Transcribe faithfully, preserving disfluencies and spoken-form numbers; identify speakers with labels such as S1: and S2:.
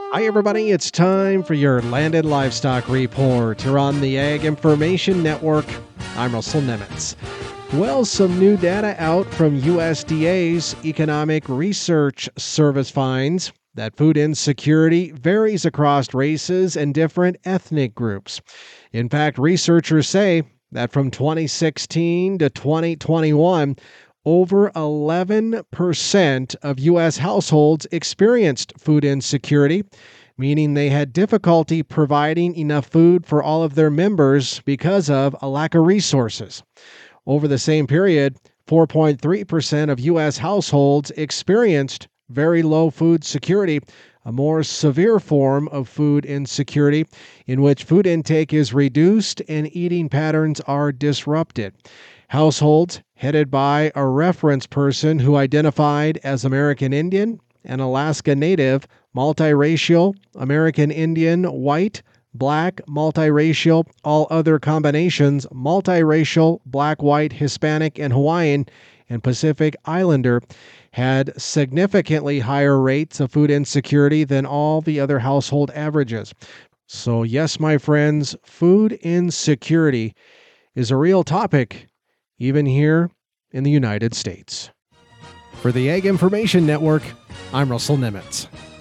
S1: Hi, everybody. It's time for your Landed Livestock Report here on the Ag Information Network. I'm Russell Nemitz. Well, some new data out from U S D A's Economic Research Service finds that food insecurity varies across races and different ethnic groups. In fact, researchers say that from twenty sixteen to twenty twenty-one, over eleven percent of U S households experienced food insecurity, meaning they had difficulty providing enough food for all of their members because of a lack of resources. Over the same period, four point three percent of U S households experienced very low food security, a more severe form of food insecurity in which food intake is reduced and eating patterns are disrupted. Households headed by a reference person who identified as American Indian and Alaska Native, multiracial, American Indian, white, Black, multiracial, all other combinations, multiracial, Black, white, Hispanic, and Hawaiian, and Pacific Islander had significantly higher rates of food insecurity than all the other household averages. So yes, my friends, food insecurity is a real topic, even here in the United States. For the Ag Information Network, I'm Russell Nemitz.